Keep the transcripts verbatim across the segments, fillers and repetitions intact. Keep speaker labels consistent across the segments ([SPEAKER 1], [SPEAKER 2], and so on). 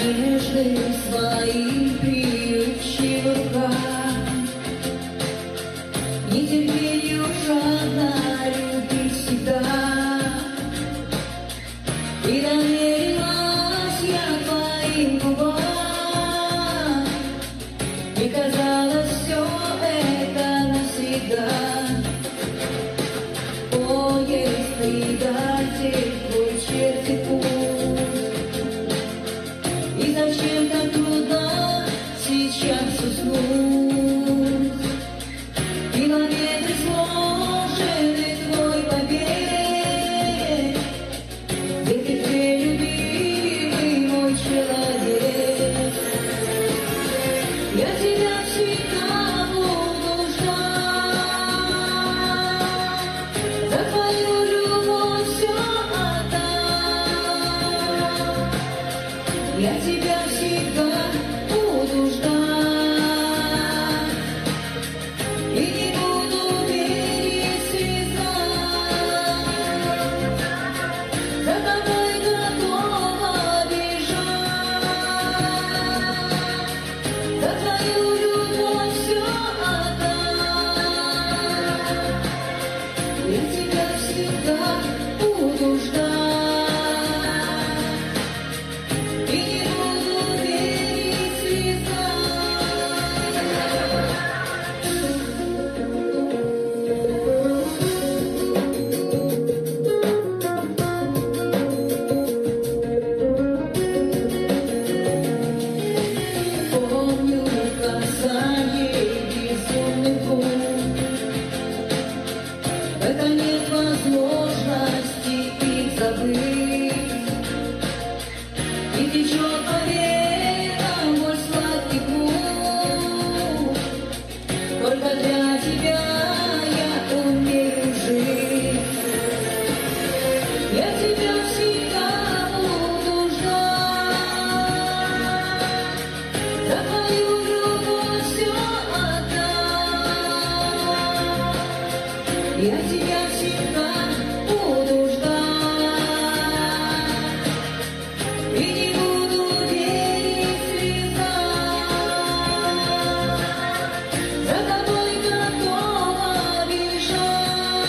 [SPEAKER 1] нежных своих приютчих руках. Нетерпенью жадно любить всегда. И доверилась я твоим губам, и казалось, все это навсегда. О, есть предатель, твой черный путь, и зачем так трудно сейчас уснуть? Километры сложены твой побег, где ты, любимый мой человек. Я тебя всегда буду ждать, за твою любовь все отдам. Я тебя всегда буду ждать и не буду пересвязать. За тобой готова бежать, за твою любовь все отдам. Я тебя всегда буду ждать и не буду пересвязать. Помню касание безумных губ, это нет возможности их забыть. И течет по венам мой сладкий путь, только для тебя я умею жить. Я тебя всегда буду ждать, за твою любовь все отдам. Я тебя всегда буду ждать и не буду пересвязать. За тобой готова бежать,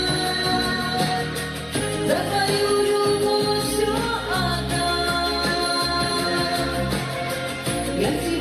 [SPEAKER 1] за твою любовь все отдам. Я